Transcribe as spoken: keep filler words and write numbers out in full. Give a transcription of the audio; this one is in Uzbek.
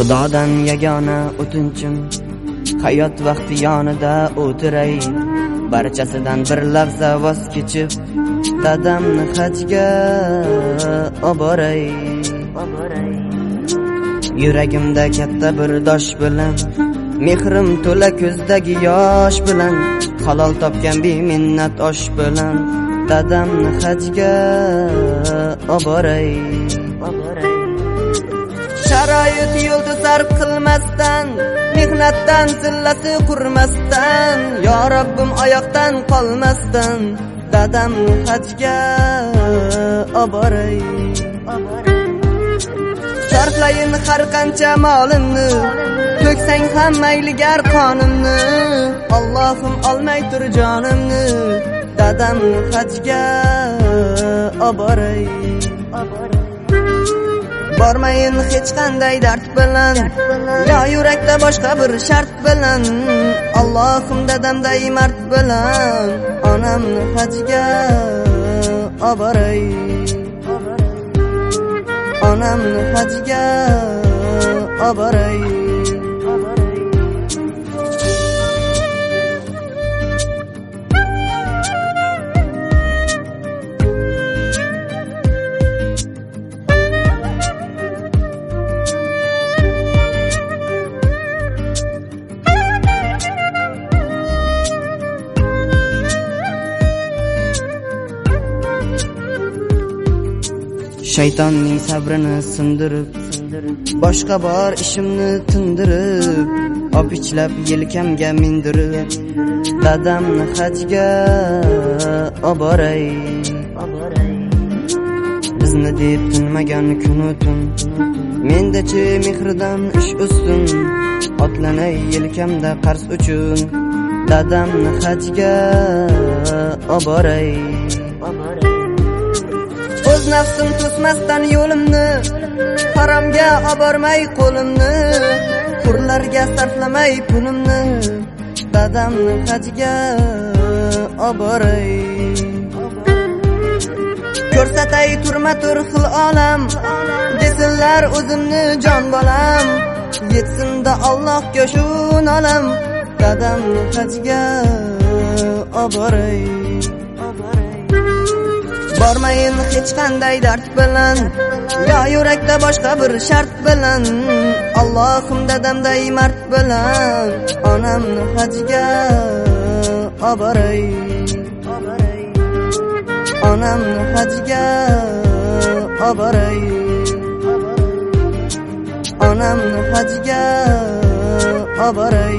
Xudodan yagona o'tinchim, hayot vaqti yonida o'tiray, barchasidan bir lahza voz kechib, dadamni hajga oboray. Yuragimda katta bir dosh bilan, mehrim to'la ko'zdagi yosh bilan, halol topgan beminnat osh bilan, dadamni hajga oboray. Sharoit yo'lda sarf qilmasdan, mehnatdan sillasi qurmasdan, yo Robbim oyoqdan qolmasdan, dadamni hajga oboray. Sarflayin har qancha molimni, to'ksang ham mayligar qonimni, Allohim olmay tur jonimni, dadamni hajga oboray. Bormayin hech qanday dard bilan, yo yurakda boshqa bir shart bilan, Allohim dadamday mard bilan, onamni hajga oboray. Onamni hajga oboray. Shaytonning sabrini sindirib, boshqa bor ishimni tindirib, opichlab yelkamga mindirib, dadamni hajga oboray. Bizni deb tinmagan kunu tun, mendachi mehridan ish ustun, otlanay yelkamda qarz uchun, dadamni hajga oboray. O'z nafsim to'smasdan yo'limni, haromga obormay qo'limni, hurlarga sarflamay pulimni, dadamni hajga oboray. Ko'rsatay turma-tur xil olam, desinlar o'zimni jon bolam, yetsinda Allohga shu nolam, dadamni hajga oboray. Bormayin hech qanday dard bilan, yo yurakda boshqa bir shart bilan, Allohim dadamday mard bilan, onamni hajga oboray. Onamni hajga oboray. Onamni hajga oboray.